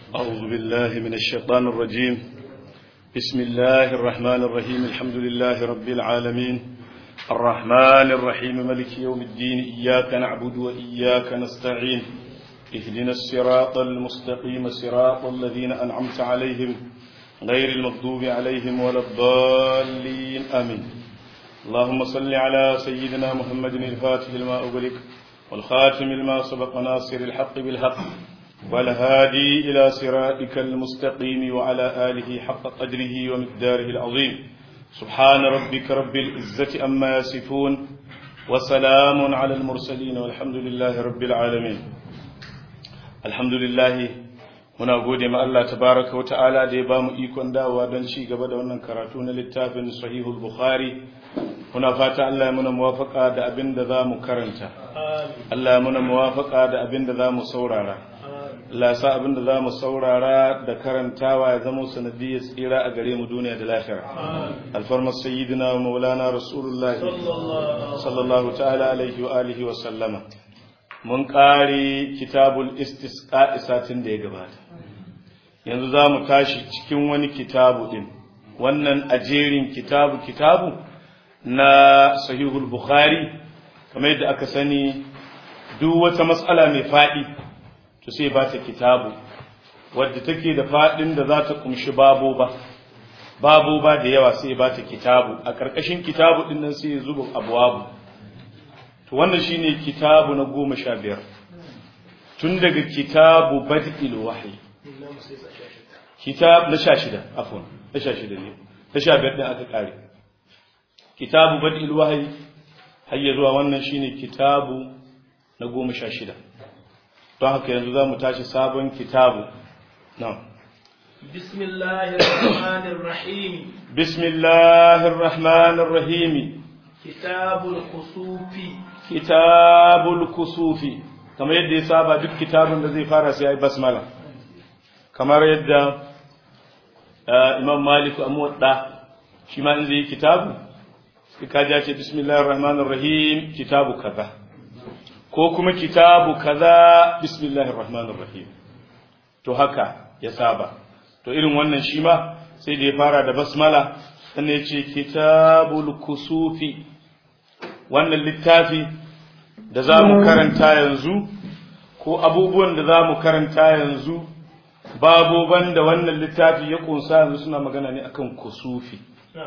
أعوذ بالله من الشيطان الرجيم. بسم الله الرحمن الرحيم. الحمد لله رب العالمين الرحمن الرحيم ملك يوم الدين. إياك نعبد وإياك نستعين. اهدنا الصراط المستقيم صراط الذين أنعمت عليهم غير المغضوب عليهم ولا الضالين آمين. اللهم صل على سيدنا محمد الفاتح لما أغلق والخاتم لما سبق ناصر الحق بالحق والهادي إلى صراطك المستقيم وعلى آله حق قدره ومقداره العظيم. سبحان ربك رب العزة أما يصفون وسلام على المرسلين والحمد لله رب العالمين. الحمد لله muna gode ma Allah tabaraka wa ta'ala da ya bamu ikon dawowa don ci gaba da wannan karatu na littafin Sahihul Bukhari. Muna fata Allah ya muna muwafaka da abin da zamu karanta. Allah ya muna muwafaka da abin da zamu saurara. Allah sa abin da zamu saurara da karantawa ya zama sanadiyar tsira a gare mu duniya da lahira. Alfarma sayyidina wa maulana rasulullahi sallallahu ta'ala alaihi wa alihi wa sallama. Mun kare kitabul istisqa satin da ya gabata. Yanzu zamu tashi cikin wani kitabu din. Wannan ajerin kitabu na Sahihul Bukhari, kamar yadda aka sani duk wata mas'ala mai fadi to sai ba ta kitabu wadda take da fadin da za ta kumshi baboba da yawa sai ba ta kitabu. A karkashin kitabu din nan sai ya zuba abwabu. To wannan shine kitabu na 15 tun daga kitabu bad'il wahyi, kitab na 16 afwan na 16 ne na 15 din aka kare kitabu bad'il wahyi har ya zuwa wannan shine kitabu na 16. don haka yanzu zamu tashi sabon kitabu. na'am. Bismillahir rahmanir rahim. Kitabul kusufi kamar yadda ya saba duk kitabun da zai fara sai ya yi basmala, kamar yadda Imam Malik Muwatta shi ma in zai yi kitabu sai ka ji ce bismillahir rahmanir rahim kitabu kaza, ko kuma kitabu kaza bismillahir rahmanir rahim. to haka ya saba. to irin wannan shi ma sai da ya fara da basmala sannan ya ce kitabul kusufi. wannan littafi da za mu karanta yanzu ko abubuwan da za mu karanta yanzu baboban da wannan littafi ya kunsa yanzu suna magana ne akan kusufi.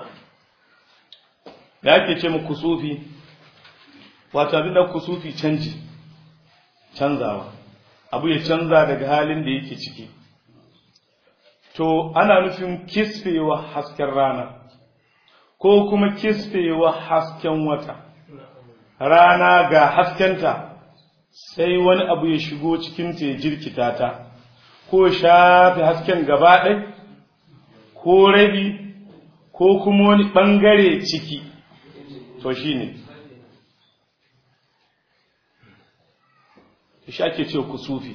da ake ce mu kusufi wato abin da kusufi canzawa abu ya canza daga halin da yake ciki. to ana nufin kisfewa hasken rana ko kuma kisfewa hasken wata. rana ga haskenta sai wani abu ya shigo cikin ta ya jirkita ta, ko shafe hasken gaba ɗaya ko rabi ko kuma wani ɓangare ciki. to shi ne shi ake cewa kusufi.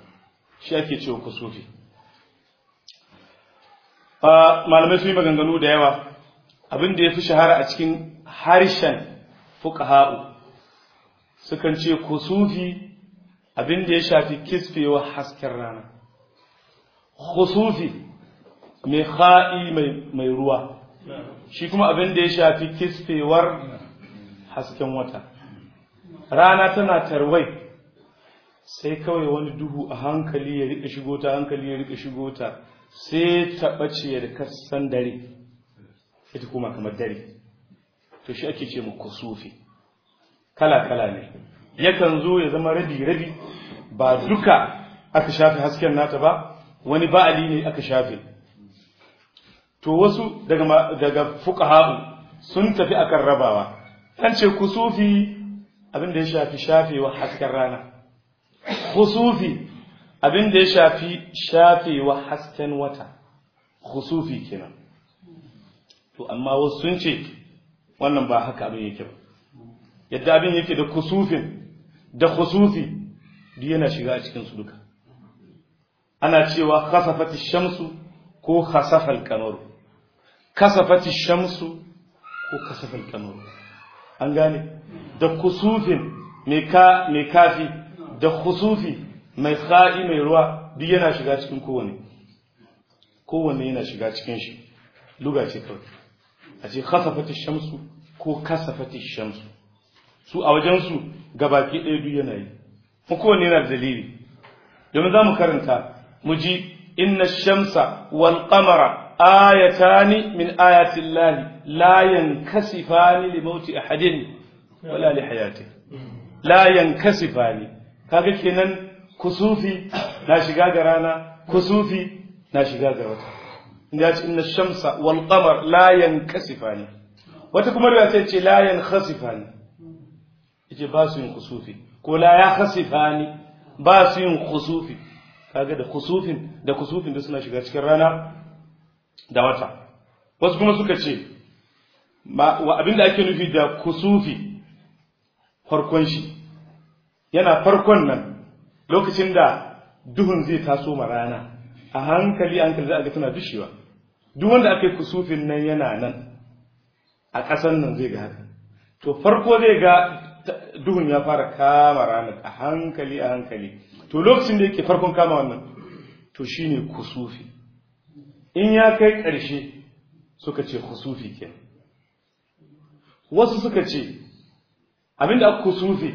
malamai sun yi maganganu da yawa. abin da ya fi shahara a cikin harshen fuqaha'u sukan ce kusufi abin da ya shafi kisfewa hasken rana, khusufi mai kha'i mai ruwa shi kuma abin da ya shafi kisfewar hasken wata. rana tana tarwai sai kawai wani duhu a hankali ya rika shigo ta sai ta bace da kasan dare, ita kuma kamar dare. to shi ake ce mu kusufi. kala ne, yakan zo ya zama rabi ba duka aka shafe hasken nata ba, wani ba'ali ne aka shafe. to wasu daga fuqaha'u sun tafi akan rabawa. an ce kusufi abin da ya shafi shafewa hasken rana, kusufi abin da ya shafi shafewa hasken wata, kusufi kenan. to amma wasu sun ce wannan ba haka abin yake ba. yadda abin yake da kusufin da khusufi duk yana shiga a cikin su duka. ana cewa khasafati shamsu ko khasafal qamaru, kasafati shamsu ko kasafal qamaru. an gane da kusufin mai kafi da khusufi mai kha'i mai ruwa duk yana shiga cikin kowanne yana shiga cikin shi luga ce kawai a ce khasafati shamsu ko kasafati shamsu su a wajen su gabaki ɗaya duk yana yi mu kowanne yana da dalili domin za mu karanta mu ji inna shamsa wal qamara ayatani min ayati llahi la yankasifani li mauti ahadin wala li hayatihi la yankasifani kaga kenan kusufi na shiga ga rana kusufi na shiga ga wata inda ce inna shamsa wal qamar la yankasifani wata kuma riwaya sai ce la yankhasifani yace ba su yin kusufi ko la yakhasifani ba su yin kusufi kaga da kusufin da suna shiga cikin rana da wata wasu kuma suka ce abinda ake nufi da kusufi farkon shi yana farkon nan lokacin da duhun zai taso ma rana a hankali za a ga tana dushewa duk wanda aka yi kusufin nan yana nan a ƙasan nan zai ga haka to farko zai ga duhun ya fara kama rana a hankali to lokacin da yake farkon kama wannan to shine kusufi in ya kai ƙarshe suka ce kusufi kenan wasu suka ce abinda aka kusufi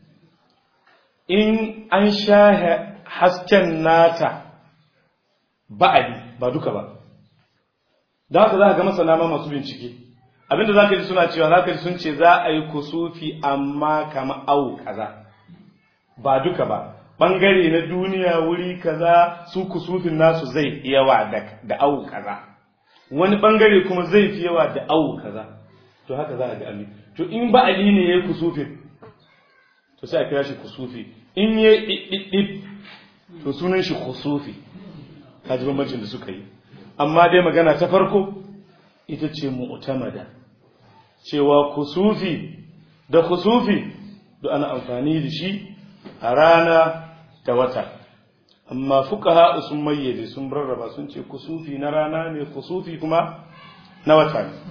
in an shahe hasken nata ba'adi ba duka ba da haka za ka ga masana ma masu bincike abinda za ka ji suna cewa za ka ji sun ce za a yi kusufi amma kama au kaza ba duka ba ɓangare na duniya wuri kaza su kusufin nasu zai yawa da au kaza wani ɓangare kuma zai fi yawa da au kaza to haka za a ga ami to in ba'adi ne ya yi kusufin to sai a kira shi kusufi in ya ɗiɗɗiɗ to sunan shi kusufi ka ji bambancin da suka yi amma dai magana ta farko ita ce mu'tamada cewa kusufi da kusufi da ana amfani da shi a rana da wata amma fuqaha sun mayyade sun rarraba sun ce kusufi na rana ne kusufi kuma na wata ne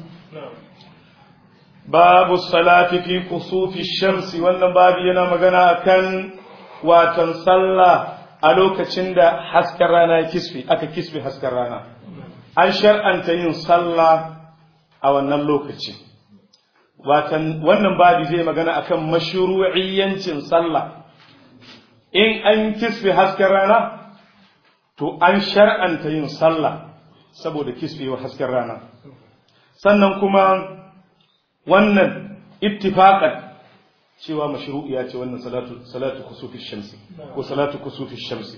babu salati fi kusufi shamsi wannan babu yana magana akan watan sallah a lokacin da hasken rana aka kisfi hasken rana an shar'anta yin sallah a wannan lokaci watan wannan babu zai magana akan mashru'iyyancin sallah in an kisfi hasken rana to an shar'anta yin sallah saboda kisfewar hasken rana sannan kuma wannan ittifaqan cewa mashru'iya ce wannan salatu kusufi shamsi ko salatu kusufi shamsi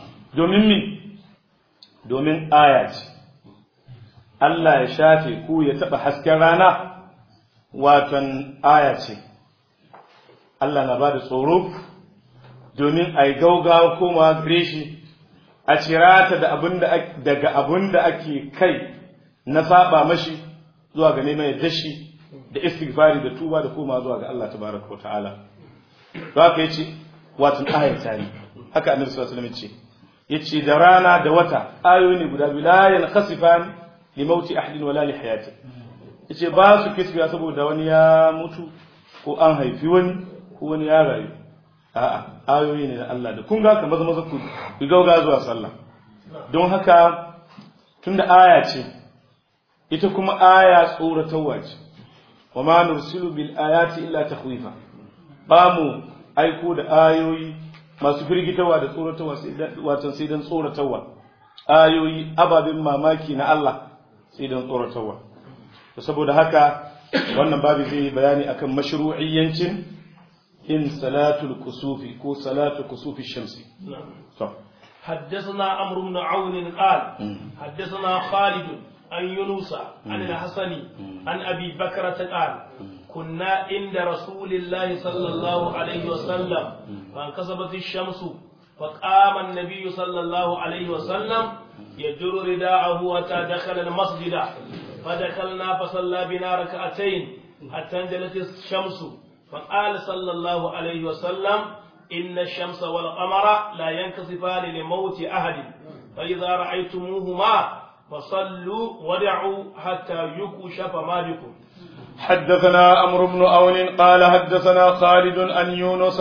domin aya ce Allah ya shafe ku ya taba hasken rana watan aya ce Allah na bada tsoro domin ai gaugawa koma gare shi a cirata daga abinda ake kai na saba mashi zuwa ga neman yadda shi da istighfari da tuba da koma zuwa ga Allah tabaraka wa ta'ala haka yace watan ayata ne haka annabi sallallahu alaihi wasallam yace da rana da wata ayoyi ne guda biyu la yankhasifan li mauti ahadin wala li hayati yace ba su kisbiya saboda wani ya mutu ko an haifi wani ko wani ya rayu a'a ayoyi ne na Allah da kun ga kamar maza ku gauga zuwa sallah don haka tunda aya ce ita kuma aya tsoratarwa ce wa ma nursilu bil ayati illa takhwifa ba mu aiko da ayoyi masu firgitarwa da tsoratarwa sai dan tsoratarwa ayoyi ababen mamaki na Allah sai dan tsoratarwa to saboda haka wannan babu zai bayani akan mashru'iyyancin in salatul kusufi ko salatu kusufi shamsi حدثنا عمرو بن عون قال حدثنا خالد عن يونس عن الحسن عن أبي بكرة قال كنا عند رسول الله صلى الله عليه وسلم فانكسبت الشمس فقام النبي صلى الله عليه وسلم يجر رداءه حتى دخل المسجد فدخلنا فصلى بنا ركعتين حتى انجلت الشمس فقال صلى الله عليه وسلم إن الشمس والقمر لا ينكسفان لموت أحد فإذا رأيتموهما فصلوا ودعوا حتى يكشف ما بكم. حدثنا عمرو بن عون قال حدثنا خالد عن يونس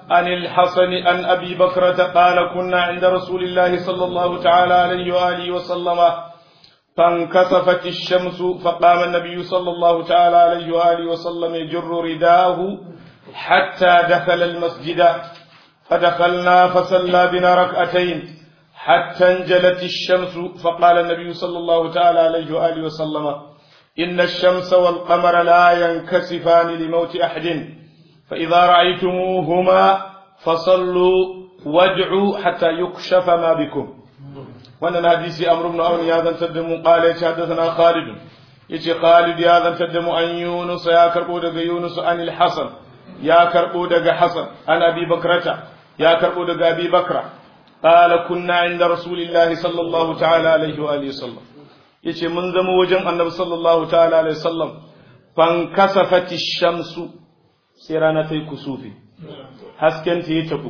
عن الحسن عن أبي بكرة قال كنا عند رسول الله صلى الله تعالى عليه وآله وسلم فانكسفت الشمس فقام النبي صلى الله تعالى عليه وآله وسلم يجر رداءه حتى دخل المسجد فدخلنا فصلى بنا ركعتين حتى انجلت الشمس فقال النبي صلى الله تعالى عليه وآله وسلم إن الشمس والقمر لا ينكسفان لموت أحد فإذا رأيتموهما فصلوا وادعوا حتى يكشف ما بكم. وأن الحديث أمر بن عون يا ذا تدم قال حدثنا خالد يجي خالد يا ذا تدم أن يونس يا كربو دغ يونس عن الحسن يا كربو دغ حسن عن أبي بكرة يا كربو دغ أبي بكرة قال كنا عند رسول الله صلى الله تعالى عليه وآله وسلم يجي من زم وجن النبي صلى الله تعالى عليه وسلم فانكسفت الشمس سيرانا تي كسوفي حسكن تي تكو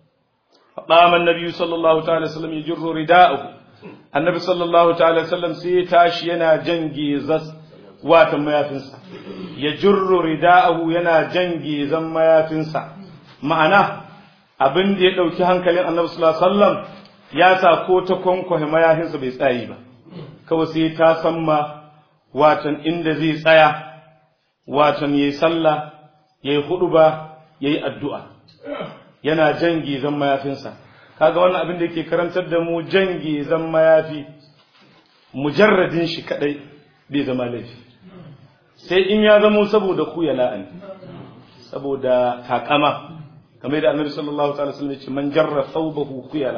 فقام النبي صلى الله تعالى وسلم يجر رداءه النبي صلى الله تعالى وسلم سي تاشي yana jangizas watan mayafinsa yajurru rida'ahu yana jangizan mayafinsa ma'ana abin da ya dauki hankalin annabi sallallahu alaihi wasallam ya sa ko ta konkone mayafinsa bai tsayi ba kawai sai ta samma watan inda zai tsaya watan yayi sallah yayi huduba yayi addu'a yana jangizan mayafinsa kaga wannan abin da yake karantar da mu jangizan mayafi mujarradin shi kadai bai zama laifi sai in ya zamo saboda khuyala'an saboda takama kamar da annabi sallallahu alaihi wasallam ya ce man jarra thawbahu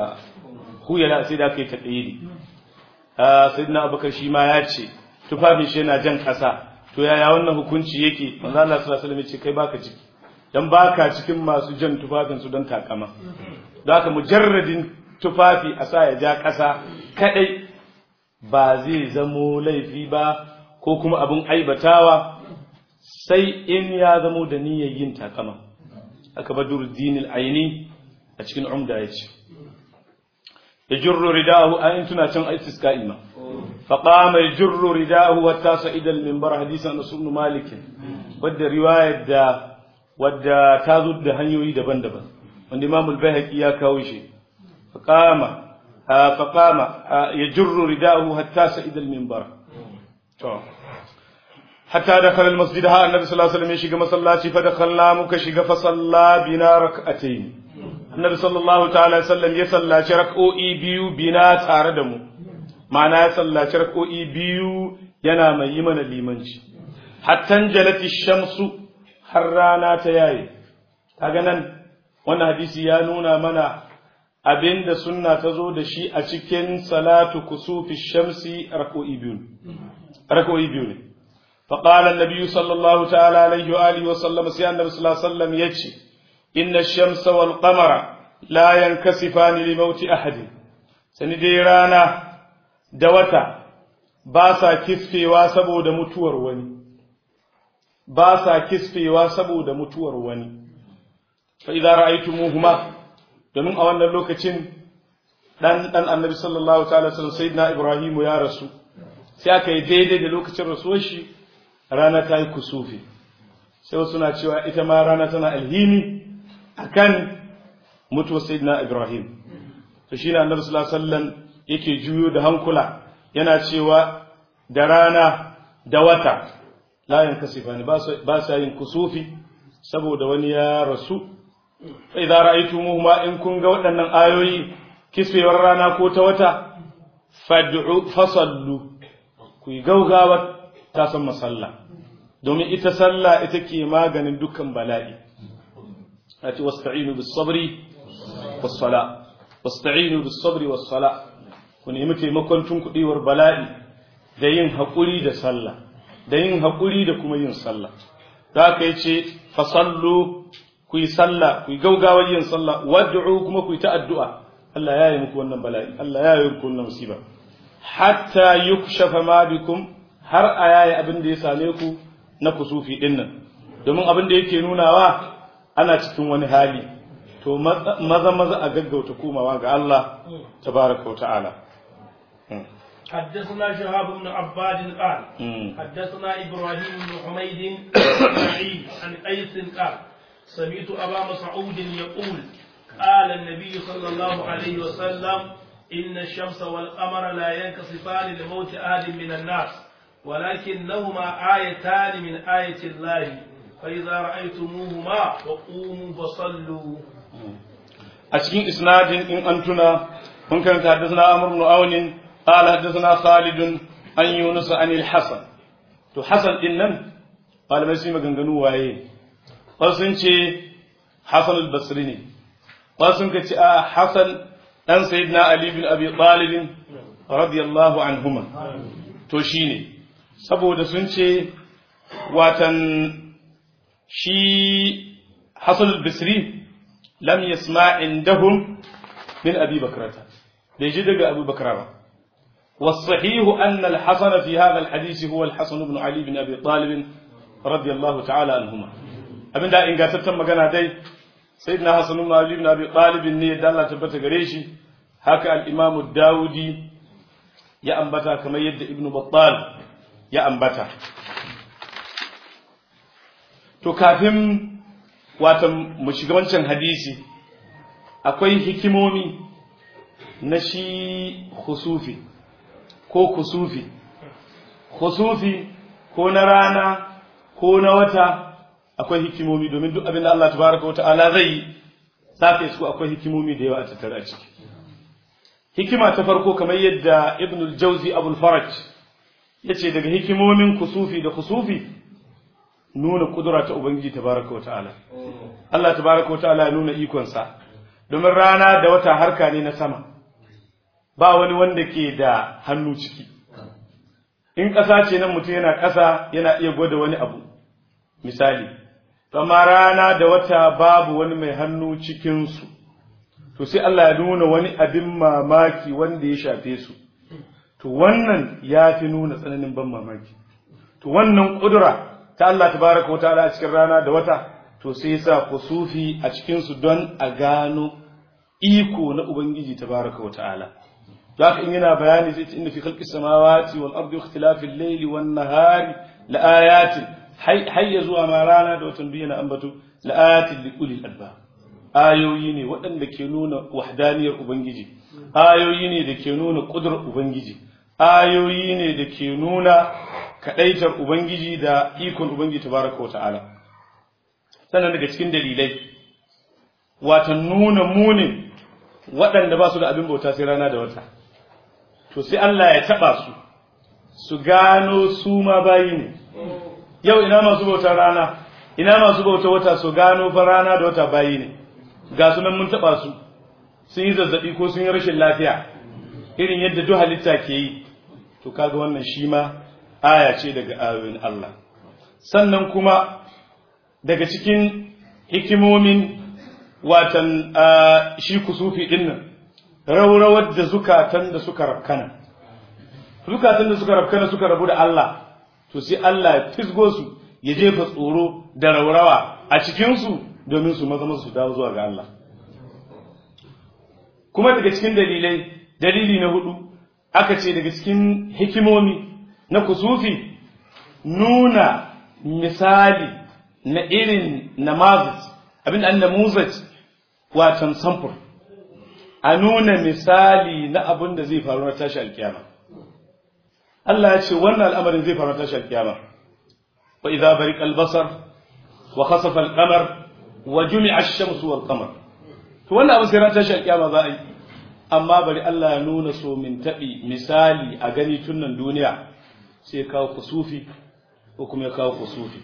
khuyala sai da kai taqidi sayyidina abubakar shi ma ya ce tufafin shi yana jan kasa to yaya wannan hukunci yake manzo Allah sallallahu alaihi wasallam ya ce kai baka ciki dan baka cikin masu jan tufafin su don takama da haka mujarradin tufafi a sa ya ja kasa kadai ba zai zamo laifi ba ko kuma abin aibatawa sai in ya zamo da niyyar yin takama aka Badruddin al-Aini a cikin umda yace yajurru ridahu ayin tuna can istisqa'i ma faqama yajurru ridahu hatta sa'ida al-minbar hadisan Rasul Malik wadda riwayar da wadda ta zo da hanyoyi daban-daban wanda Imam al-Baihaqi ya kawo shi faqama yajurru ridahu hatta sa'ida al-minbar to hatta dakhala al-masjid ha annabi sallallahu alaihi wasallam ya shiga masallaci fa dakhalna muka shiga fa salla bina rak'atayn annabi sallallahu ta'ala alaihi wasallam ya sallaci rak'o'i biyu bina tare da mu ma'ana ya sallaci rak'o'i biyu yana mai yi mana limanci hatta jalati shamsu har rana ta yayi kaga nan wannan hadisi ya nuna mana abinda sunna ta zo da shi a cikin salatu kusufi shamsi rak'o'i biyu ne فقال النبي صلى الله تعالى عليه وآله وسلم سيئا النبي صلى الله عليه وسلم يجي إن الشمس والقمر لا ينكسفان لموت أحد سنديرانا دوتا باسا كسفي واسبو دمتور وني باسا كسفي واسبو دمتور وني فإذا رأيتموهما domin a wannan lokacin dan annabi sallallahu ta'ala sallallahu sayyidina Ibrahim ya rasu sai aka yi daidai da lokacin rasuwar shi rana ta yi kusufi sai wasu na cewa ita ma rana tana alhini akan mutuwar sayyidina Ibrahim to shine annabi sallallahu alaihi wasallam yake juyo da hankula yana cewa da rana da wata la yankasifani ba sa yin kusufi saboda wani ya rasu fa idza ra'aytumuhuma in kun ga waɗannan ayoyi kisfewar rana ko ta wata fad'u fasallu ku yi gaugawa ta san masalla domin ita sallah ita ke maganin dukkan bala'i ati wasta'inu bis sabri was sala wasta'inu bis sabri was sala ku nemi taimakon tunkuɗewar bala'i da yin haƙuri da sallah da yin haƙuri da kuma yin sallah da haka yace fasallu ku yi sallah ku yi gaugawar yin sallah wad'u kuma ku yi ta addu'a Allah ya yi muku wannan bala'i Allah ya yi muku wannan musiba hatta yukshafa ma bikum har ayaye abin da ya same ku na kusufi din nan domin abin da yake nunawa ana cikin wani hali to maza a gaggauta komawa ga Allah tabaraka wa ta'ala حدثنا شهاب بن عباد قال حدثنا إبراهيم بن حميد عن قيس قال سمعت أبا مسعود يقول قال النبي صلى الله عليه وسلم إن الشمس والقمر لا ينكسفان لموت أحد من الناس ولكنهما آيتان من آية الله فإذا رأيتموهما فقوموا فصلوا. أشكين إسناد إن أنتنا ممكن حدثنا عمرو بن عون قال حدثنا خالد عن يونس عن الحسن. تو حسن إنن قال ما يسمى غنغنو وايه قال حسن البصري قال حسن أن سيدنا علي بن أبي طالب رضي الله عنهما to shine saboda sun ce watan shi Hasan al-Basri lam yasma indahum min Abi Bakrata bai ji daga Abu Bakra ba والصحيح أن الحسن في هذا الحديث هو الحسن بن علي بن أبي طالب رضي الله تعالى عنهما abin da ingantaccen magana dai sayyidina Hasan ibn Ali ibn Abi Talib ne da Allah tabbata gare shi haka al-Imam Dawudi ya ambata kamar yadda Ibn Battal ya ambata to kafin watan mu shiga wancan hadisi akwai hikimomi na shi khusufi ko kusufi khusufi ko na rana ko na wata akwai hikimomi domin duk abin da Allah tabaraka wa ta'ala zai sake su akwai hikimomi da yawa a tattare a ciki hikima ta farko kamar yadda Ibn al-Jawzi Abu al-Faraj yace daga hikimomin kusufi da khusufi nuna kudura ta ubangiji tabaraka wa ta'ala Allah tabaraka wa ta'ala ya nuna ikon sa domin rana da wata harka ne na sama ba wani wanda ke da hannu ciki in ƙasa ce nan mutum yana ƙasa yana iya gwada wani abu misali amma rana da wata babu wani mai hannu cikinsu to sai Allah ya nuna wani abin mamaki wanda ya shafe su to wannan ya fi nuna tsananin ban mamaki to wannan ƙudura ta Allah tabaraka wa ta'ala a cikin rana da wata to sai sa kusufi a cikinsu don a gano iko na ubangiji tabaraka wa ta'ala zaka in yana bayani zai ce inna fi khalqis samawati wal ardi ikhtilafil layli wan nahari la ayatin hayya zuwa ma rana da watan biyu na ambato la ayatin li ulil albab ayoyi ne waɗanda ke nuna wahdaniyar ubangiji ayoyi ne da ke nuna kudurar ubangiji ayoyi ne da ke nuna kadaitar ubangiji da ikon ubangiji tabaraka wa ta'ala sannan daga cikin dalilai watan nuna munin waɗanda ba su da abin bauta sai rana da wata to sai Allah ya taba su gano su ma bayi ne yau ina masu bautar rana ina masu bautar wata su gano fa rana da wata bayi ne ga su nan mun taba su sun yi zazzabi ko sun yi rashin lafiya irin yadda duk halitta ke yi to kaga wannan shi ma aya ce daga ayoyin Allah sannan kuma daga cikin hikimomin watan shi kusufi din nan rawrawar da zukatan da suka rafkana suka rabu da Allah to sai Allah ya fisgo su ya jefa tsoro da raurawa a cikin su domin su maza su dawo zuwa ga Allah kuma daga cikin dalili na hudu aka ce daga cikin hikimomi na kusufi nuna misali na irin namazis abin an namuzaj watan samfur a nuna misali na abin da zai faru na tashi alkiyama Allah ya ce wannan al'amarin zai faru na tashi alkiyama wa idza bariqa al-basar wa khasafa al-qamar wa jumi'a ash-shamsu wal-qamar to wannan abin sai ran tashi alkiyama za a yi amma bari Allah ya nuna so min tabi misali a gani tunnan duniya sai ya kawo kusufi ko kuma ya kawo kusufi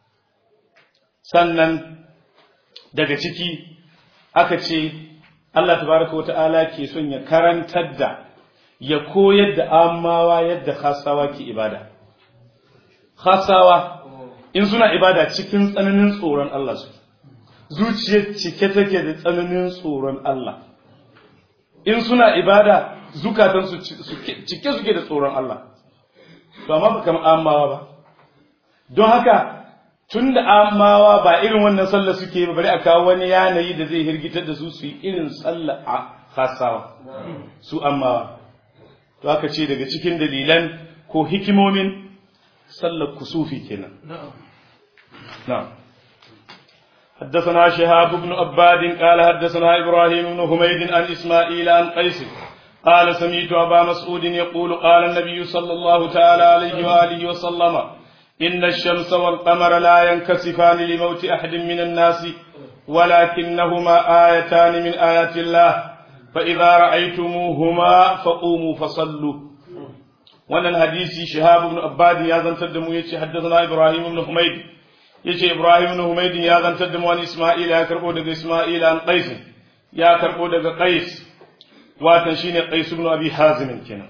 sannan daga ciki aka ce Allah tabaraka wata'ala ke son ya karantar da ya koyar da amawa yadda khasawa ke ibada khasawa in suna ibada cikin tsananin tsoron Allah su zuciyar cike take da tsananin tsoron Allah in suna ibada zukatansu cike suke da tsoron Allah to amma ba kamar amawa ba don haka tun da amawa ba irin wannan sallah suke ba bari a kawo wani yanayi da zai hirgitar da su yi irin sallah a khasawa su amawa to aka ce daga cikin dalilan ko hikimomin sallar kusufi kenan na'am حدثنا شهاب بن عباد قال حدثنا إبراهيم بن حميد عن إسماعيل عن قيس قال سمعت أبا مسعود يقول قال النبي صلى الله تعالى عليه وآله وسلم إن الشمس والقمر لا ينكسفان لموت أحد من الناس ولكنهما آيتان من آيات الله فإذا رأيتموهما فقوموا فصلوا. وأن الحديث شهاب بن عباد يازن تدمو يتي حدثنا إبراهيم بن حميد يتي إبراهيم بن حميد يازن تدمو عن إسماعيل يا كربو دغ إسماعيل عن قيس يا كربو دغ قيس واتن شيني قيس بن أبي حازم كنا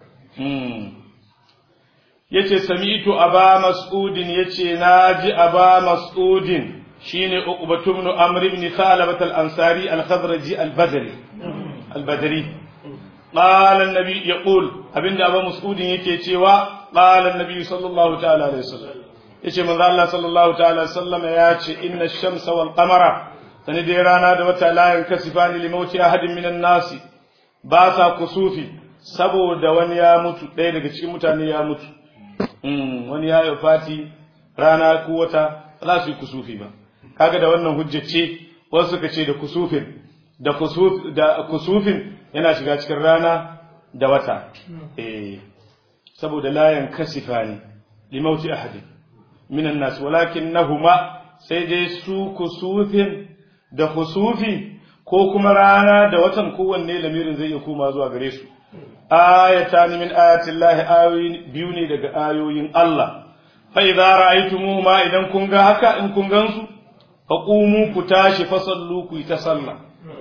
yace sami'tu aba mas'udin yace naji aba mas'udin shine uqbatu ibn amr ibn khalabah al-ansari al-khazraji al-badri qala an-nabi yaqul abinda aba mas'udin yake cewa qala an-nabi sallallahu ta'ala alaihi wasallam yace manzo Allah sallallahu ta'ala alaihi wasallam yace inna ash-shamsa wal qamara sani dai rana da wata la yankasifani li mauti ahadin minan nasi ba sa kusufi saboda wani ya mutu ɗaya daga cikin mutane ya mutu wani ya yi fati rana ko wata za su yi kusufi ba kaga da wannan hujjace wasu suka ce da kusufin yana shiga cikin rana da wata saboda layan kasifa ne limauti ahadi minan nas walakinnahuma sai dai su kusufin da kusufi ko kuma rana da watan kowanne lamirin zai iya koma zuwa gare su ayatan min ayatillahi ayoyin biyu ne daga ayoyin Allah fa idza ra'aytumuhuma idan kun ga haka in kun gansu fa qumu ku tashi fa sallu ku yi ta sallah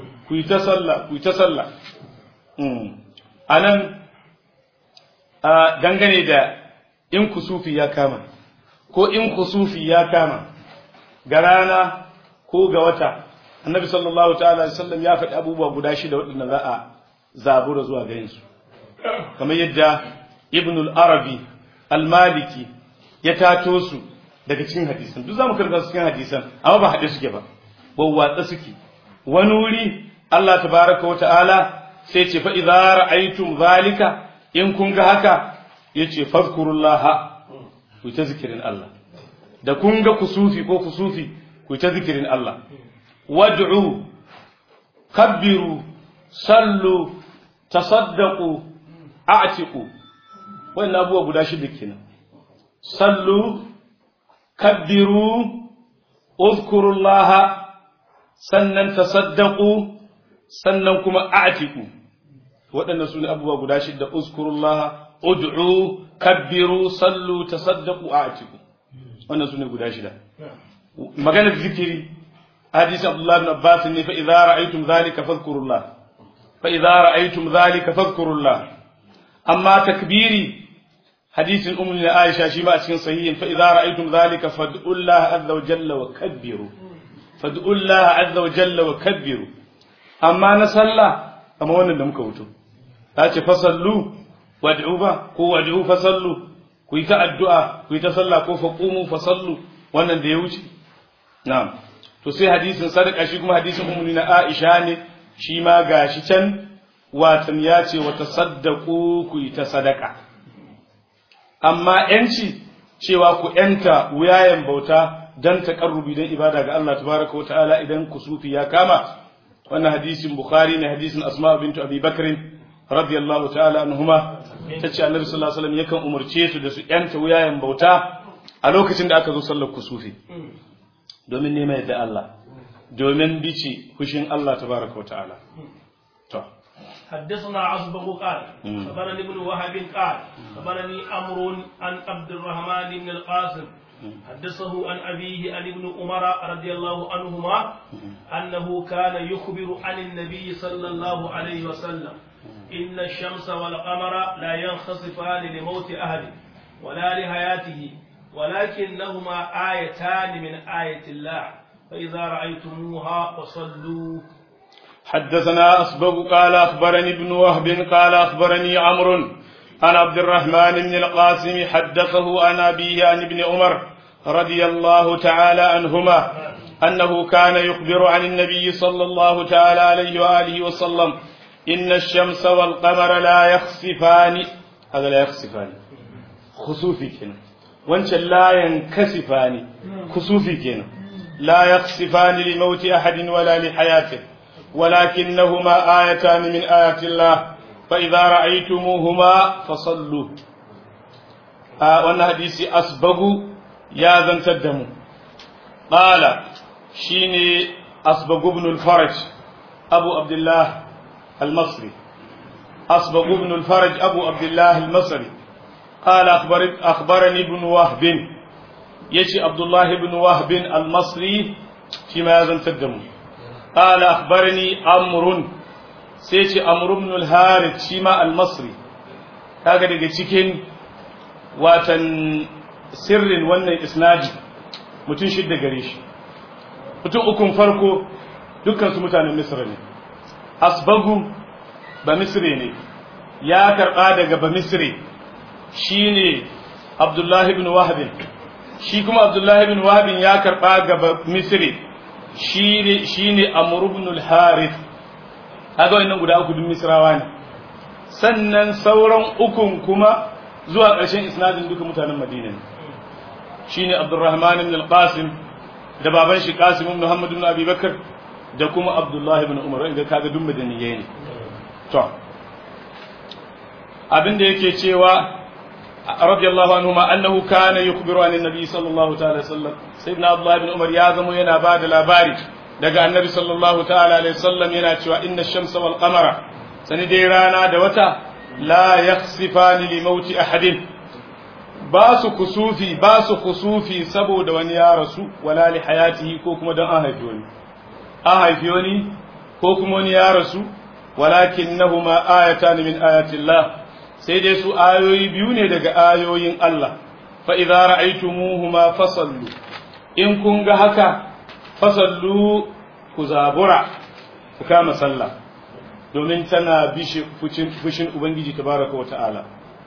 anan dangane da in kusufi ya kama ko in kusufi ya kama ga rana ko ga wata annabi sallallahu ta'ala alaihi wasallam ya faɗi abubuwa guda shida waɗanda za a zabura zuwa garin su kamar yadda ibn al-arabi al-maliki ya tato su daga cikin hadisan duk zamu karanta su cikin hadisan amma ba hade suke ba wawwatsa suke wani wuri Allah tabaaraka wa ta'ala sai ce fa idza ra'aytum zalika in kun ga haka yace fadhkurullaha ku ta zikirin Allah da kun ga kusufi ku ta zikirin Allah wad'u kabbiru sallu tasaddaqu a'tiqu wannan abuwa guda shida kenan sallu kabbiru uzkurullaha sannan tasaddaqu sannan kuma a'tiqu waɗannan sune abubuwa guda shida uzkurullaha ud'u kabbiru sallu tasaddaqu a'tiqu wannan sune guda shida maganar zikiri hadisi Abdullah ibn Abbas ne fa idza ra'aytum dhalika fadhkurullah amma takbiri hadisin ummu Aisha shi ma a cikin sahihin fa idza ra'aytum dhalika fad'ullaha azza wa jalla wa kabbiru amma na sallah amma wannan da muka wuto ta ce fasallu wad'u ba ko wad'u fasallu ku yi ta addu'a ku yi ta sallah ko faqumu fasallu wannan da ya wuce na'am to sai hadisin sadaka shi kuma hadisin ummu Aisha ne shi ma gashi can watan ya ce wa tasaddaqu ku yi ta sadaka amma yanci cewa ku yanta wuyayen bauta dan takarrubi dan ibada ga Allah tabaaraka wa ta'ala idan kusufi ya kama wannan hadisin Bukhari ne hadisin Asma bint Abi Bakr radiyallahu ta'ala anhuma tace Annabi sallallahu alaihi wasallam yakan umurce su da su yanta wuyayen bauta a lokacin da aka zo sallar kusufi domin neman yadda Allah domin bici fushin Allah tabaaraka wa ta'ala to حدثنا عصبه قال خبرني ابن وهب قال خبرني عمرو عن عبد الرحمن بن القاسم حدثه عن أبيه عن ابن عمر رضي الله عنهما أنه كان يخبر عن النبي صلى الله عليه وسلم إن الشمس والقمر لا ينخسفان لموت أحد ولا لحياته ولكنهما آيتان من آية الله فإذا رأيتموها فصلوا. حدثنا أسبق قال أخبرني ابن وهب قال أخبرني عمرو عن عبد الرحمن بن القاسم حدثه عن أبيه عن ابن عمر رضي الله تعالى عنهما أنه كان يخبر عن النبي صلى الله تعالى عليه وآله وسلم إن الشمس والقمر لا يخسفان هذا لا يخسفان خسوفي كنا وانش لا ينكسفان خسوفي كنا لا يخسفان لموت أحد ولا لحياته ولكنهما آيتان من آيات الله فإذا رأيتموهما فصلوا وأن حديث أسبغ يا ذن تدموا قال شيني أسبغ بن الفرج أبو عبد الله المصري أسبغ بن الفرج أبو عبد الله المصري قال أخبرني ابن وهب يجي عبد الله بن وهب المصري فيما يزن تدمو قال أخبرني أمر سيتي أمر بن الحارث فيما المصري هذا daga cikin watan sirrin wannan isnadi mutum shidda gare shi mutum ukun farko dukkan su mutanen Misra ne asbagu ba Misri ne ya karba daga ba Misri shine Abdullah ibn Wahb shi kuma Abdullah ibn Wahb ya karba ga Misri shine Amr ibn al-Harith kaga wannan guda uku dun Misrawa ne sannan sauran ukun kuma zuwa ƙarshen isnadin duka mutanen Madina ne shine Abdurrahman ibn al-Qasim da baban shi Qasim ibn Muhammad ibn Abi Bakr da kuma Abdullah ibn Umar inda kaga dun madaniyai ne to abinda yake cewa radiyallahu anhuma annahu kana yukhbiru an annabi sallallahu ta'ala alaihi wasallam sayyidina Abdullah ibn Umar ya zamo yana bada labari daga annabi sallallahu ta'ala alaihi wasallam yana cewa inna ash-shamsa wal qamara sani dai rana da wata la yakhsifani li mauti ahadin ba su kusufi saboda wani ya rasu wala li hayatihi ko kuma dan an haifi wani ko kuma wani ya rasu walakinnahuma ayatan min ayati Allah sai dai su ayoyi biyu ne daga ayoyin Allah fa idza ra'aytumuhuma fasallu in kun ga haka fasallu ku zabura ku kama sallah domin tana bishi fushin ubangiji tabaraka wa ta'ala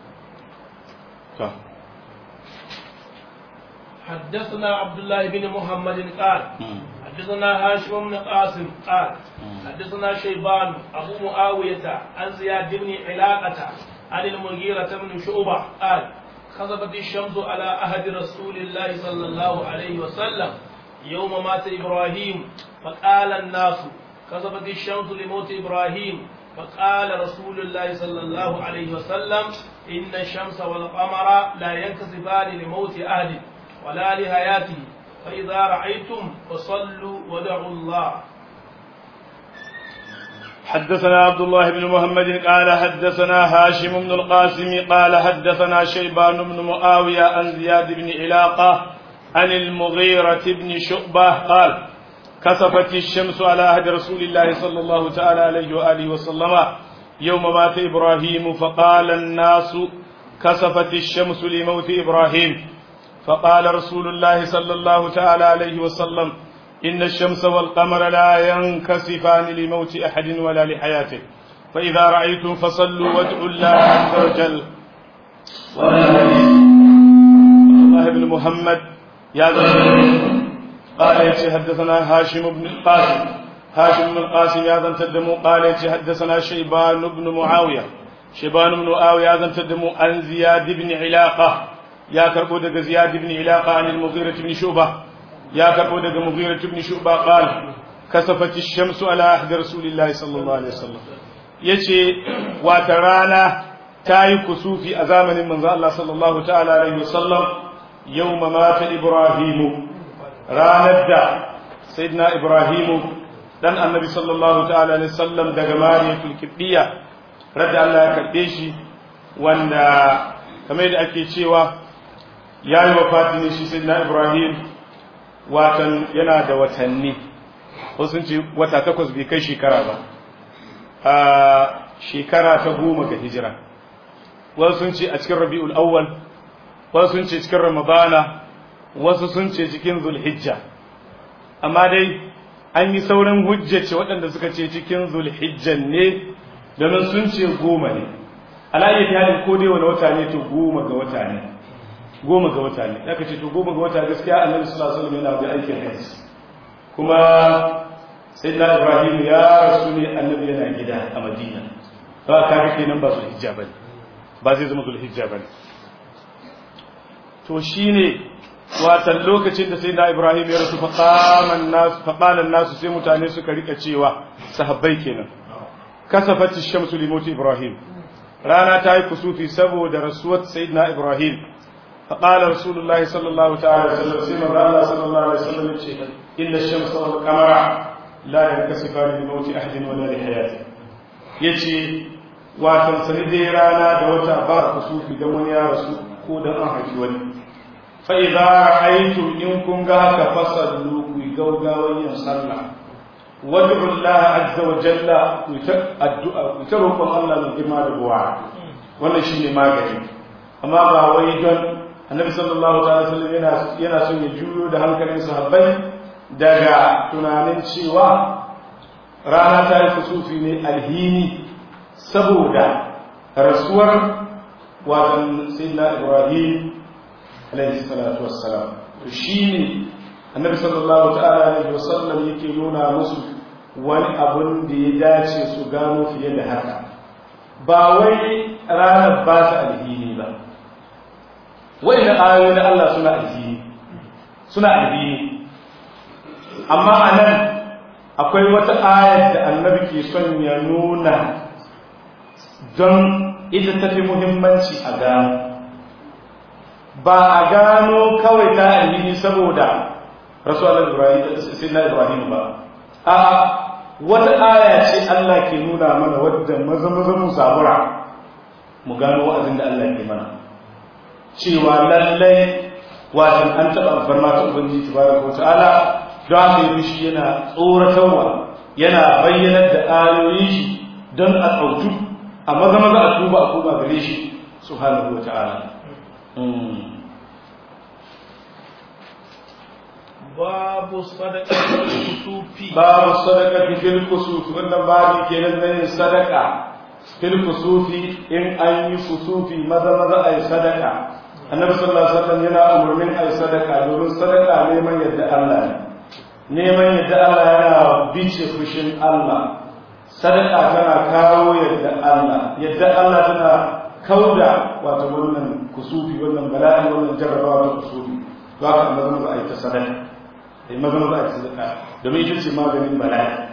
حدثنا عبد الله بن محمد قال حدثنا هاشم بن قاسم قال حدثنا شيبان أبو معاوية عن زياد بن علاقة عن المغيرة بن شعبة قال خسفت الشمس على عهد رسول الله صلى الله عليه وسلم يوم مات إبراهيم فقال الناس خسفت الشمس لموت إبراهيم فقال رسول الله صلى الله عليه وسلم إن الشمس والقمر لا ينكسفان لموت أحد ولا لحياته فإذا رأيتم فصلوا ودعوا الله. حدثنا عبد الله بن محمد قال حدثنا هاشم بن القاسم قال حدثنا شيبان بن معاوية عن زياد بن علاقة عن المغيرة بن شعبة قال كسفت الشمس على عهد رسول الله صلى الله تعالى عليه وآله وسلم يوم مات إبراهيم فقال الناس كسفت الشمس لموت إبراهيم فقال رسول الله صلى الله تعالى عليه وسلم إن الشمس والقمر لا ينكسفان لموت أحد ولا لحياته فإذا رأيتم فصلوا وادعوا الله عز وجل. الله بن محمد يا قال حدثنا هاشم بن القاسم بن يا تدمو قال حدثنا شيبان بن معاوية يا تدمو عن زياد بن علاقة يا كربو دغ زياد بن علاقة عن المغيرة بن شعبة يا كربو دغ مغيرة بن شعبة قال كسفت الشمس على عهد رسول الله صلى الله عليه وسلم yace wata rana tayi kusufi a zamanin manzo Allah sallallahu ta'ala alaihi wasallam yawma mata Ibrahim ranar da sayyidina Ibrahim dan annabi sallallahu ta'ala alaihi wasallam daga Mariyatul Qibtiyya radda Allah ya karbe shi wanda kamar da ake cewa yayi wafati ne shi sayyidina Ibrahim watan yana da watanni ko sun ce wata 8 bai kai shekara ba a shekara ta 10 ga hijira wasu sun ce a cikin Rabiul Awwal wasu sun ce cikin Ramadana wasu sun ce cikin Zulhijja amma dai an yi sauran hujjace waɗanda suka ce cikin Zulhijjan ne domin sun ce 10 ne alayyar halin ko dai wani wata ne to 10 ga wata ne 10 ga wata ne aka ce to 10 ga wata gaskiya annabi sallallahu alaihi wasallam yana da aikin hajji kuma sayyidina Ibrahim ya rasu ne annabi yana gida a Madina ba ka ga kenan ba Zulhijja bane ba zai zama Zulhijja bane to shine watan lokacin da sayyidina Ibrahim ya rasu faqaman nasu sai mutane suka rika cewa sahabbai kenan kasafati shamsu li mauti Ibrahim rana ta yi kusufi saboda rasuwar sayyidina Ibrahim faqala rasulullahi sallallahu ta'ala alaihi wasallam sai manzo Allah sallallahu alaihi wasallam ya ce inna ash-shamsa wal qamara la yankasifani li mauti ahadin wala li hayati yace watan sani dai rana da wata ba kusufi dan wani ya rasu ko dan an haifi wani fa idza ra'aytum in kun ga haka fasallu ku gaugawan yin sallah wad'u Allah azza wa jalla ku ta addu'a ku ta roƙon Allah mai girma da buwa wannan shine magani amma ba wai don annabi sallallahu alaihi wasallam yana son ya juyo da hankalin sahabbai daga tunanin cewa rana ta yi kusufi ne alhini saboda rasuwar watan sayyidina Ibrahim alaihi salatu wassalam to shine annabi sallallahu alaihi wasallam yake nuna musu wani abun da ya dace su gano fiye da haka ba wai ranar ba ta alhini ba wai da ayoyin Allah suna alhini amma anan akwai wata ayar da annabi ke son ya nuna don ita tafi muhimmanci a gano ba a gano kawai ta alhini saboda rasulullah Ibrahim ba a wata aya ce Allah ke nuna mana wadda maza mu zabura mu gano wa'azin da Allah ke mana cewa lallai wato an taɓa alfarma ta ubangiji tabaraka ta'ala don haka yi shi yana tsoratarwa yana bayyanar da ayoyin shi don a tsautu a maza a tuba a koma gare shi subhanahu wa ta'ala babu sadaqati fil kusufi wannan babu kenan ne sadaka fil kusufi in an yi kusufi maza ayi sadaka annabi sallallahu alaihi wasallam yana umurnin ayi sadaka domin sadaka neman yadda Allah ne neman yadda Allah yana bice fushin Allah sadaka tana kawo yadda Allah tana kauda wato wannan kusufi wannan bala'i wannan jarrabawa ta kusufi to haka maza ayi ta sadaka sai magana za a ci zakka domin ita ce maganin bala'i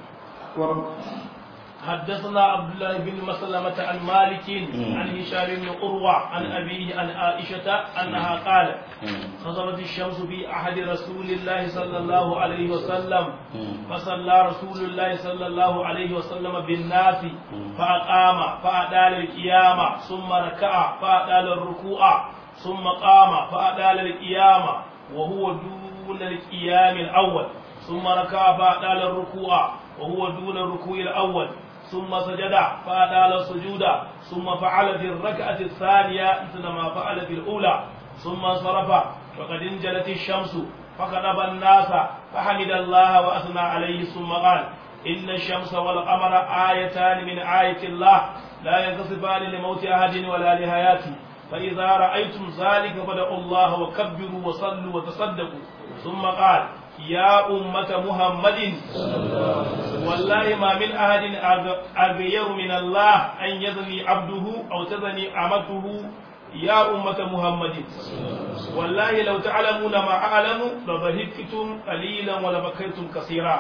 حدثنا عبد الله بن مسلمة عن مالك عن هشام بن عروة عن أبيه عن عائشة أنها قالت خسفت الشمس في أحد رسول الله صلى الله عليه وسلم فصلى رسول الله صلى الله عليه وسلم بالناس فأقام فأدال القيامة ثم ركع فأدال الركوع ثم قام فأدال القيامة وهو دون القيام الأول ثم ركع فأدال الركوع وهو دون الركوع الأول ثم سجد فأدال السجود ثم فعل في الركعة الثانية مثل ما فعل في الأولى ثم انصرف وقد انجلت الشمس فخطب الناس فحمد الله وأثنى عليه ثم قال إن الشمس والقمر آيتان من آية الله لا ينقصفان لموت أحد ولا لحياته فإذا رأيتم ذلك فادعوا الله وكبروا وصلوا وتصدقوا ثم قال يا أمة محمد والله ما من أحد أغير من الله أن يزني عبده أو تزني أمته يا أمة محمد والله لو تعلمون ما أعلم لضحكتم قليلا ولبكيتم كثيرا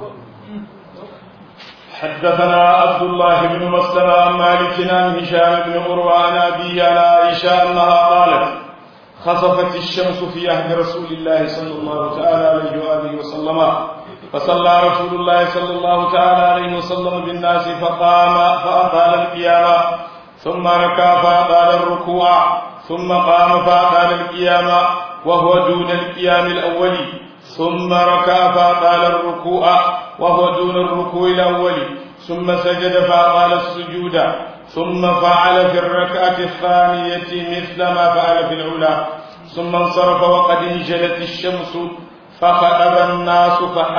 حدثنا عبد الله بن مسلم عن مالك عن هشام بن عروة عن أبي عن عائشة أنها قالت خسفت الشمس في عهد رسول الله صلى الله تعالى عليه وآله وسلم فصلى رسول الله صلى الله تعالى عليه وسلم بالناس فقام فأطال القيامة ثم ركع فأطال الركوع ثم قام فأطال القيامة وهو دون القيام الأول ثم ركع فأطال الركوع وهو دون الركوع الأول ثم سجد فأطال السجود ثم فعل في الركعة الثانية مثل ما فعل في الأولى ثم انصرف وقد انجلت الشمس فخطب الناس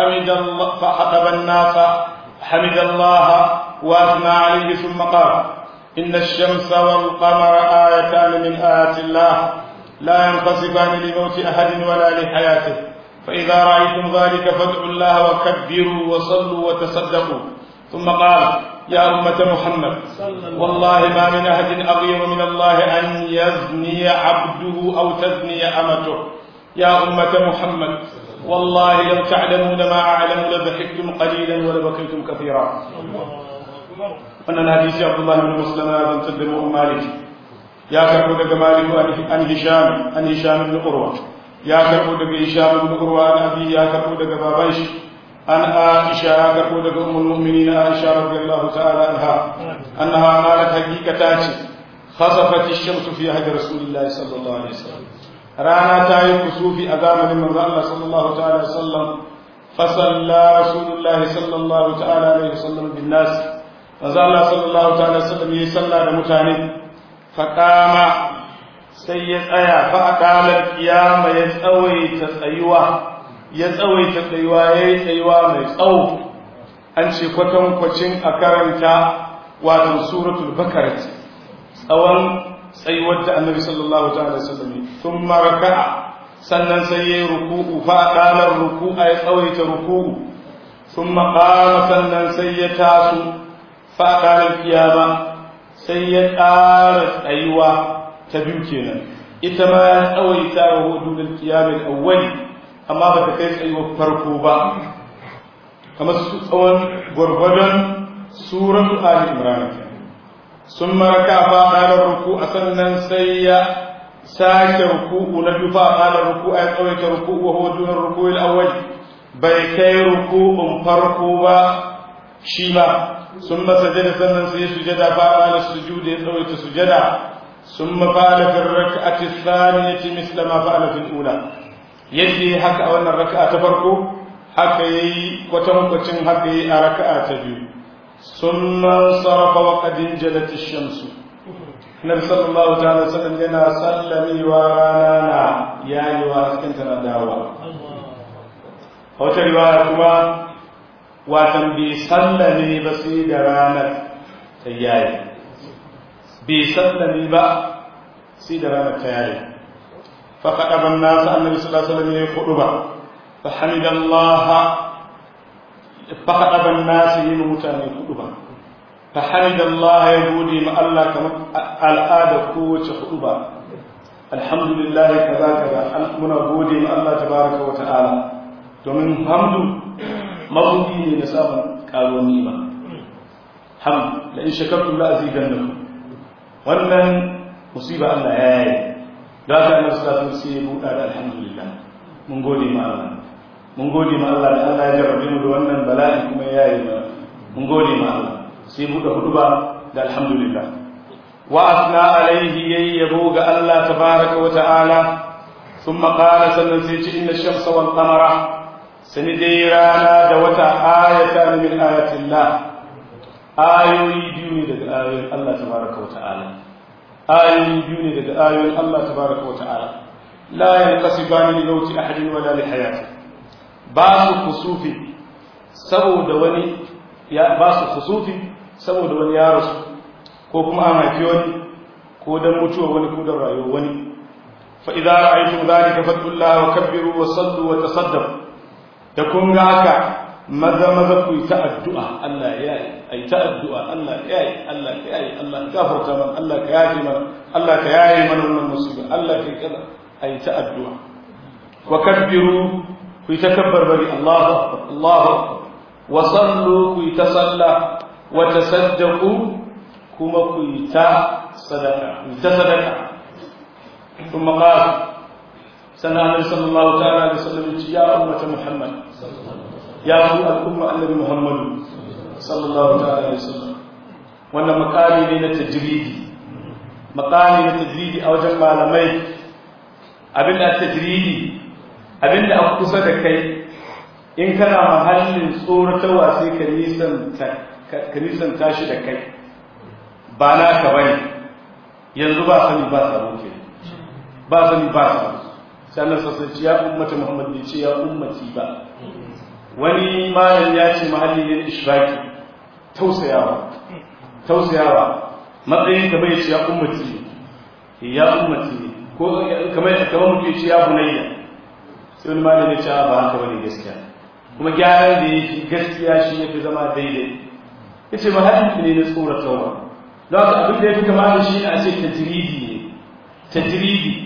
حمد الله وأثنى عليه ثم قال إن الشمس والقمر آيتان من آيات الله لا ينقصفان لموت أحد ولا لحياته فإذا رأيتم ذلك فادعوا الله وكبروا وصلوا وتصدقوا ثم قال يا أمة محمد والله ما من أحد أغير من الله أن يزني عبده أو تزني أمته يا أمة محمد والله لو تعلمون ما أعلم لضحكتم قليلا ولبكيتم كثيرا. أن الحديث عبد الله بن مسلم بن تدم مالك يا كربو دغ مالك عن هشام بن عروة يا كربو دغ هشام بن عروة عن أبي يا كربو دغ باباش عن عائشة يا كربو دغ أم المؤمنين عائشة رضي الله تعالى عنها أنها قالت حقيقة خسفت الشمس في عهد رسول الله صلى الله عليه وسلم رانا تاي كسوفي أزامن من الله صلى الله تعالى وسلم فصلى رسول الله صلى الله تعالى عليه وسلم بالناس فصلى صلى الله تعالى وسلم يصلى لمتاني فقام سيد آية فأقام القيام يتسوي تسيوا من صوف أنشي كتم كتشن أكرمتا واتن سورة البقرة tsawon tsayuwar da annabi sallallahu ta'ala sallam thumma raka'a sannan sai yayi ruku'u fa qala ruku'a ya tsawaita ruku'u thumma qama sannan sai ya tasu fa qala qiyama sai ya ƙara tsayuwa ta biyu kenan ita ma ya tsawaita wa hudul qiyam al-awwal amma ba ta kai tsayuwar farko ba kamar su tsawon gurgurdan suratu ali imran ثم ركع فقال الركوع سنن سيا ساك ركوع ندفع قال الركوع أويت ركوع وهو دون الركوع الأول بيكي ركوع فرقوا شيما ثم سجد سنن سيا سجد فقال السجود أويت سجدا ثم فعل في الركعة الثانية مثل ما فعل في الأولى يجي حق أولا الركعة فرقوا حكي وتمكتن حكي ركعة تبيو ثم انصرف وقد انجلت الشمس النبي صلى الله عليه وسلم لنا سلمي ورانا يعني واسكنتنا دعوة وفي رواية كما واتن بيسلمي بسيد رانا تياي بيسلمي بسيد رانا تياي فقد الناس النبي صلى الله عليه وسلم يقول فحمد الله فخطب الناس يموتان خطبا فحمد الله يقولي ما الله كما الآدة قوة خطبا الحمد لله كذا كذا منا قولي ما الله تبارك وتعالى ومن حمد مبودي نسابا قالوا نيما حمد لئن شكرتم لأزيدنكم wannan musiba Allah ya yi da aka annabi sallallahu alaihi wasallam sai alhamdulillah mun gode ma Allah mun gode ma Allah da Allah ya jarrabe mu da wannan bala'i kuma ya yi mana mun gode ma Allah sai buɗe huduba da alhamdulillah wa asna alaihi yayyabo ga Allah tabaraka wa ta'ala thumma qala sannan sai ce inna shamsa wal qamara sani dai rana da wata ayatan min ayatillah ayoyi biyu ne daga ayoyin Allah tabaraka wa ta'ala ayoyi biyu ne daga ayoyin Allah tabaraka wa ta'ala la yanqasibani li mawti ahadin wala li hayatihi ba su kusufi saboda wani ya rasu ko kuma an haifi wani ko dan mutuwa wani ko dan rayuwa wani fa idza ra'aytum dhalika fattaqullaha wa kabbiru wa sallu wa tasaddaqu da kun ga haka maza ku yi ta addu'a Allah ya yi ai ta addu'a Allah ya yi Allah ya yi Allah gafarta mana Allah ka yaji mana Allah ka yayi mana wannan musiba Allah kai kaza ai ta addu'a wa kabbiru ku takabbar bari Allahu akbar Allahu akbar wa sallu ku tasalla wa tasaddaqu kuma ku ta sadaqa kuma qala sallallahu ta'ala alaihi wasallam ya ummata Muhammad ya ku al-umma annabi Muhammad sallallahu ta'ala alaihi wasallam wannan makami ne na tajridi a wajen malamai abinda tajridi abinda aka kusa da kai in kana mahallin tsoratarwa sai ka nisanta shi da kai ba na ka bane yanzu ba sani ba sabo ke ba sani ba sabo sai Allah sassanci ya ummata Muhammad ne ce ya ummati ba wani malam ya ce mahalli ne ishraki tausayawa matsayin ka bai ce ya ummati ko kamar mutum ya ce ya bunayya sai wani malami ce ba haka bane gaskiya kuma gyaran da yake gaskiya shi yake zama daidai yace ba hadisi ne na tsoratarwa don haka abin da yake kama da shi a ce tajridi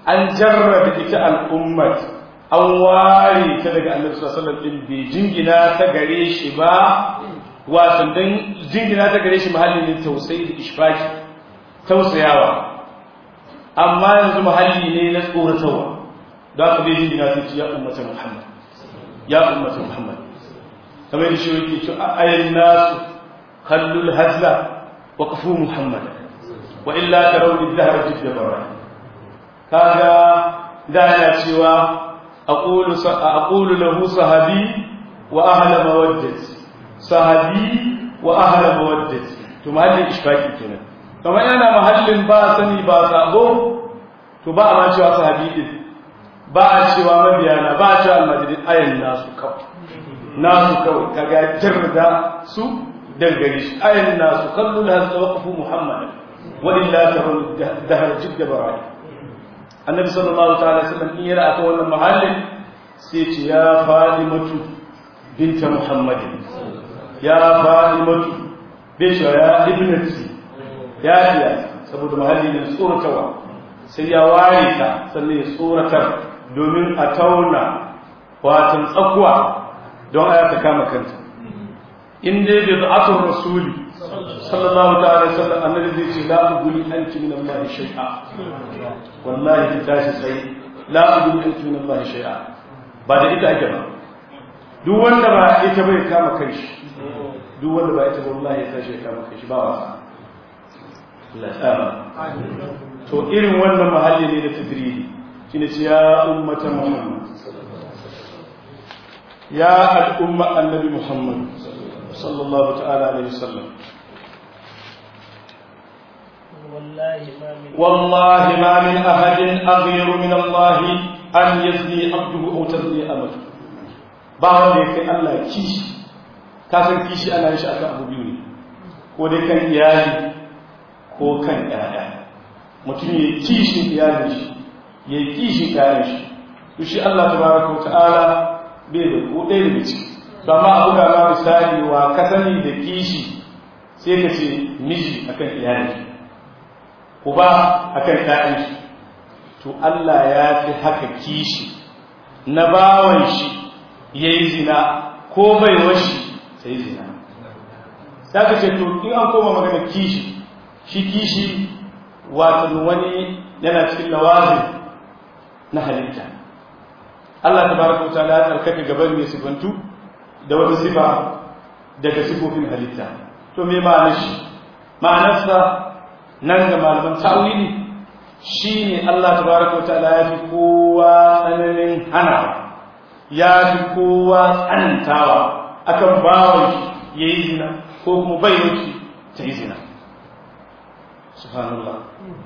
an jarrada ita al'ummat an ware ta daga annabi sallallahu alaihi wasallam din bai jingina ta gare shi ba wato dan jingina ta gare shi mahallin ne tausayi da ishfaki tausayawa amma yanzu mahalli ne na tsoratarwa da aka bai jingina ta ce ya ummata Muhammad ya ummata Muhammad kamar da shi yake cewa ayyan nasu khallul hazla wa qafu Muhammad wa illa tarawni ad-dahr jidda bara kaga da ya cewa aqulu lahu sahabi wa ahla mawaddati sahabi wa ahla mawaddati to mahallin ishfaqi kenan kamar yana mahallin ba sani ba sabo to ba a ma cewa sahabi din ba a cewa mabiyana ba a cewa almajid ayan nasu kawai kaga jarda su dangare shi ayan nasu kallu la tawaqfu muhammad wa illa tarun dahar jidda barai annabi sallallahu ta'ala alaihi wasallam in yara aka wannan mahallin sai ce ya fadimatu binta muhammadin ya fadimatu binta ya ibnati ya iya saboda mahallin ne tsoratawa sai ya ware ta sannan ya tsoratar domin a tauna watan tsakuwa don aya ta kama kanta in dai bi da'atul rasuli sallallahu ta'ala alaihi wasallam annabi zai ce la uguli anki min Allah shay'a wallahi ki tashi sai la uguli anki min Allah shay'a ba da ita ake ba duk wanda ba ita bai kama kanshi duk wanda ba ita wallahi ya tashi ya kama kanshi ba wasa Allah tsara to irin wannan mahalli ne da tadridi shine ce ya ummata Muhammad ya al'umma annabi Muhammad sallallahu ta'ala alaihi wasallam والله ما من أحد أغير من الله أن يزني عبده أو تزني أمته باون da kai Allah kishi ka san kishi ana yin shi akan abu biyu ne ko dai kan iyali ko kan ƴaƴa mutum ya kishi iyalin shi ya kishi ƴaƴan shi to shi Allah tabaraka ta'ala bai da ko dai daga ciki to amma abu ga ma misali wa ka sani da kishi sai ka ce miji akan iyalin shi uba akan ƴaƴan shi to Allah ya fi haka kishi na bawan shi yayi zina ko bai washi sai zina saka ce to in an koma magana kishi shi kishi wato wani yana cikin lawazim na halitta Allah tabaraka wa ta'ala ya tsarkake gaban mai sifantu da wata sifa daga sifofin halitta to me ma'anar shi ma'anarsa nan ga malaman ta'wili shine Allah tabaraka wa ta'ala ya fi kowa tsananin hana ya fi kowa tsanantawa akan bawon yayi zina ko kuma bai wuce ta yi zina subhanallah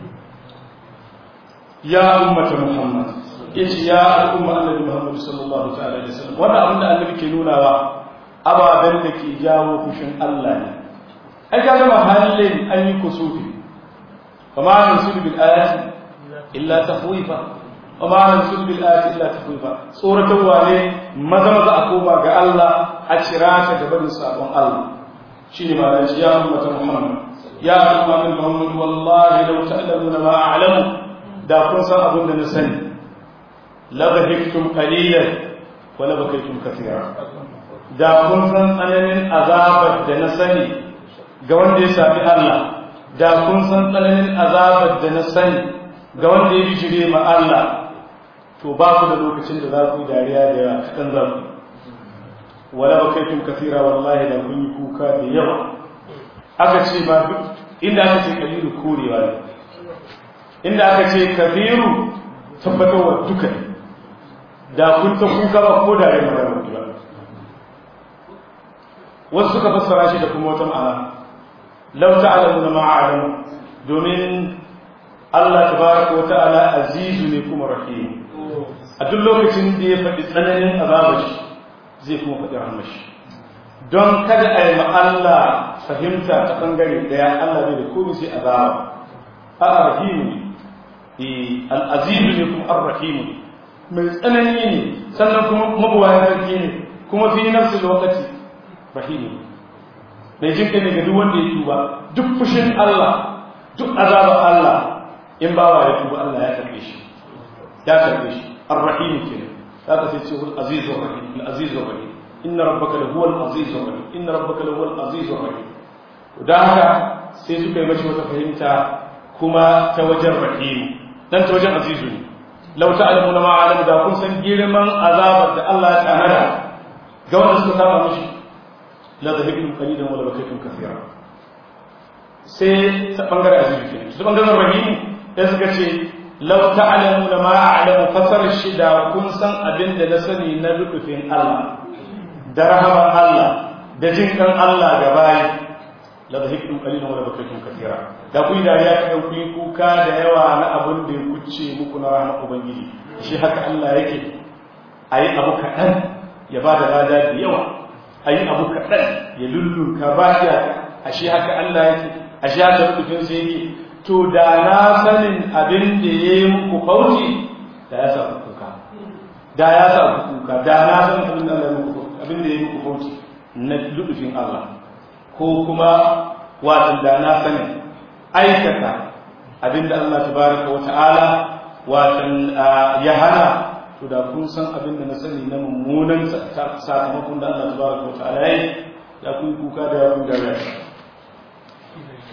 ya ummata Muhammad yace ya al'umma annabi Muhammad sallallahu ta'ala alaihi wasallam wannan abin da annabi ke nunawa ababen da ke jawo fushin Allah ne ai ga mahallin an yi kusufi وما ننسل بالآيات إلا تخويفا وما ننسل بالآيات إلا تخويفا سورة والي ماذا أقوم قال الله أشراك جبل سابون الله شيني ما لنش يا أمة محمد يا أمة محمد والله لو تعلمون ما أعلم دا كنسا أبن نسني لضحكتم قليلا ولبكيتم كثيرا دا كنسا أنين أذاب الدنسني قوان دي سابي الله da kun san tsananin azabar da na sani ga wanda ya bijire ma Allah to ba ku da lokacin da za ku yi dariya da yawa kaɗan za ku wala ba kaitun kafira wallahi da kun yi kuka da yawa aka ce ba inda aka ce kalilu korewa ne inda aka ce kafiru tabbatarwa duka ne da kun ta kuka ba ko da rai mara ba wasu suka fassara shi da kuma wata ma'ana lau ta'lamuna ma a'lamu domin Allah tabaraka wa ta'ala azizu ne kuma rahim a duk lokacin da ya faɗi tsananin azabar shi zai kuma faɗi rahmar shi don kada a yi ma Allah fahimta ta bangare daya Allah bai da komai sai azaba a rahim ne al-azizu ne kuma ar-rahim mai tsanani ne sannan kuma mabuwayan sarki ne kuma fi nafsil waqti rahim mai jinka ne ga duk wanda ya tuba duk fushin Allah duk azabar Allah in bawa ya tuba Allah ya karbe shi ya karbe shi ar-rahim kenan zaka sai ce al-azizur rahim al-azizur rahim inna rabbaka lahuwal azizur rahim inna rabbaka lahuwal azizur rahim dan haka sai suka yi mashi wata fahimta kuma ta wajen rahim dan ta wajen azizu ne law ta'lamuna ma alam da kun san girman azabar da Allah ya tanada ga wanda suka saba mishi la dhahibtum qalilan wa la bakaytum kathira sai ta bangaren azizu kenan ta bangaren rahim sai suka ce law ta'lamuna ma a'lamu fasar shida kun san abin da na sani na lutufin Allah da rahaman Allah da jin kan Allah ga bayi la dhahibtum qalilan wa la bakaytum kathira da ku dariya ka ku kuka da yawa na abin da ya kuce muku na rahmar ubangiji shi haka Allah yake ayi abu kadan ya bada lada da yawa ayi abu kadan ya lullunka bakiya ashe haka Allah yake ashe haka lutufin sai yake to da na sanin abin da yayi muku fauci da ya sa kuka da ya sa kuka da na sanin abin da Allah ya muku abin da yayi muku fauci na lutufin Allah ko kuma watan da na sani aikata abinda Allah tabaraka wa ta'ala watan ya hana to da kun san abinda na sani na mummunan sakamakon da Allah tabaraka wa ta'ala yayi da kun kuka da ya kun da